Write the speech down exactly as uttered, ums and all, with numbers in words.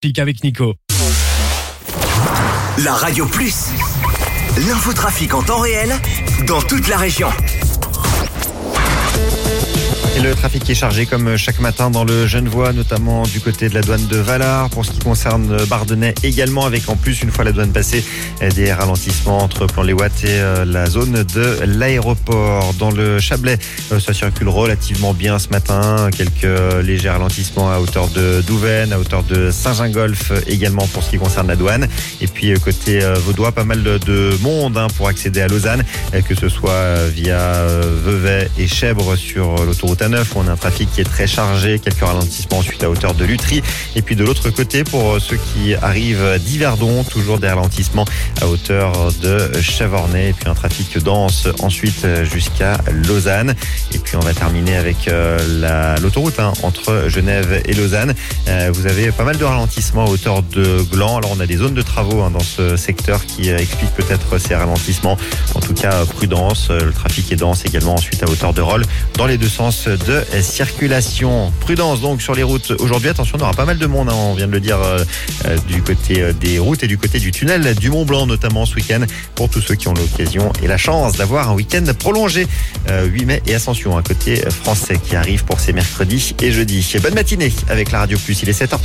Pique avec Nico. La Radio Plus, l'infotrafic en temps réel dans toute la région. Et le trafic est chargé comme chaque matin dans le Genevois, notamment du côté de la douane de Vallard. Pour ce qui concerne Bardonnay également, avec en plus, une fois la douane passée, des ralentissements entre Plan-les-Ouates et la zone de l'aéroport. Dans le Chablais, ça circule relativement bien ce matin. Quelques légers ralentissements à hauteur de Douvaine, à hauteur de Saint-Gingolph également pour ce qui concerne la douane. Et puis côté vaudois, pas mal de monde hein, pour accéder à Lausanne, que ce soit via Vevey et Chèvre sur l'autoroute A neuf, où on a un trafic qui est très chargé, quelques ralentissements ensuite à hauteur de Lutry. Et puis de l'autre côté, pour ceux qui arrivent d'Yverdon, toujours des ralentissements à hauteur de Chavornay. Et puis un trafic dense ensuite jusqu'à Lausanne. Et puis on va terminer avec la, l'autoroute hein, entre Genève et Lausanne. Euh, vous avez pas mal de ralentissements à hauteur de Gland. Alors on a des zones de travaux hein, dans ce secteur qui euh, expliquent peut-être ces ralentissements. En tout cas, prudence. Le trafic est dense également ensuite à hauteur de Rolle dans les deux sens de circulation. Prudence donc sur les routes aujourd'hui. Attention, on aura pas mal de monde, hein, on vient de le dire, euh, euh, du côté des routes et du côté du tunnel du Mont Blanc notamment ce week-end, pour tous ceux qui ont l'occasion et la chance d'avoir un week-end prolongé. Euh, huit mai et Ascension, un côté français qui arrive pour ces mercredis et jeudis. Bonne matinée avec la Radio Plus, il est sept heures.